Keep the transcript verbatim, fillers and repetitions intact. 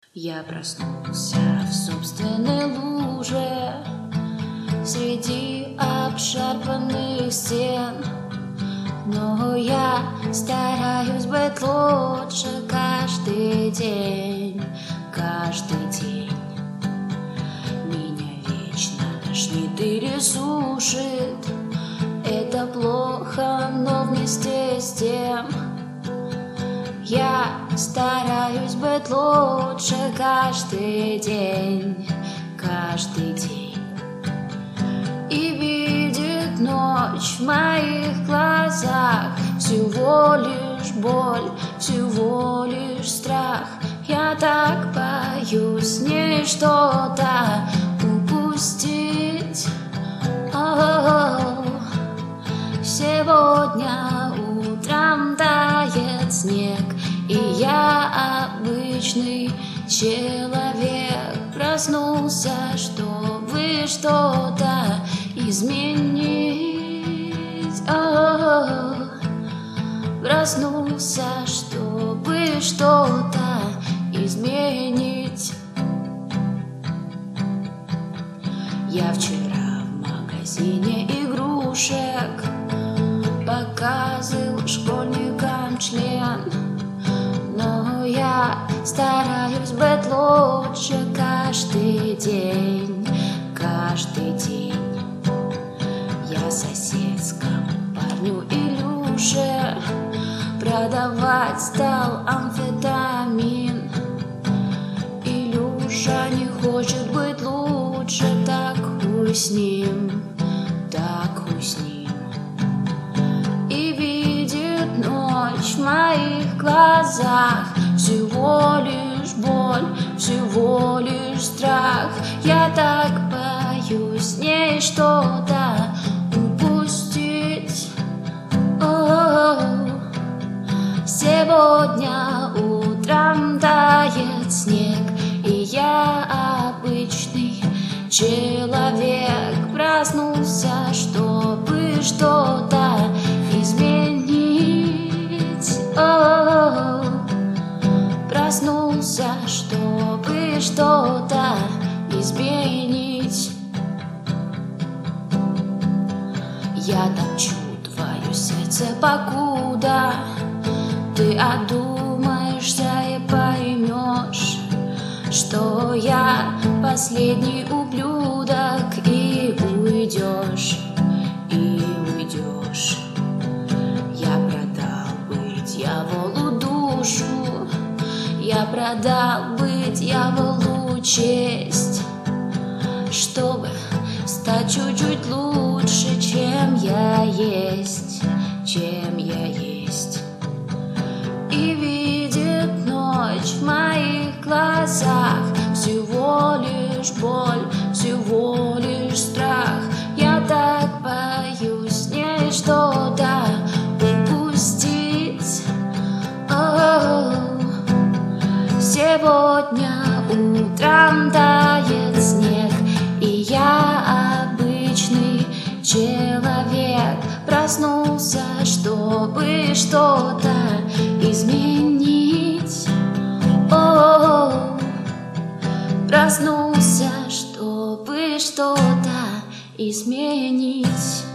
Я проснулся в собственной луже среди обшарпанных стен, но я стараюсь быть лучше каждый день, каждый день. Меня вечно тошнит или сушит, это плохо, но вместе с тем я стараюсь быть лучше каждый день, каждый день. И видит ночь в моих глазах всего лишь боль, всего лишь страх. Я так боюсь с ней что-то упустить. О-о-о. Сегодня утром тает снег, и я обычный человек. Проснулся, чтобы что-то изменить. О-о-о. Проснулся, чтобы что-то изменить. Я вчера в магазине игрушек показывал школьникам член, но я стараюсь быть лучше каждый день, каждый день. Я соседскому парню Илюше продавать стал амфетамин. Илюша не хочет быть лучше, так хуй с ним, так хуй с ним. И видит ночь в моих глазах всего лишь боль, всего лишь страх. Я так боюсь с ней что-то упустить. О-о-о. Сегодня утром тает снег, и я обычный человек. Проснулся, чтобы что-то изменить. О-о-о. Проснулся, чтобы что-то изменить. Я топчу твое сердце, покуда ты одумаешься и поймешь, что я последний ублюдок, и уйдешь, и уйдешь. Я продал бы дьяволу душу, я продал бы дьяволу честь, чтобы стать чуть-чуть лучше, чем я есть, чем я есть. И видит ночь в моих глазах всего лишь боль, всего лишь страх. Я так боюсь с ней что-то упустить. О-о-о. Сегодня утром тает снег, и я обычный человек. Проснулся, чтобы что-то изменить. О-о-о. Проснулся, чтобы что-то изменить.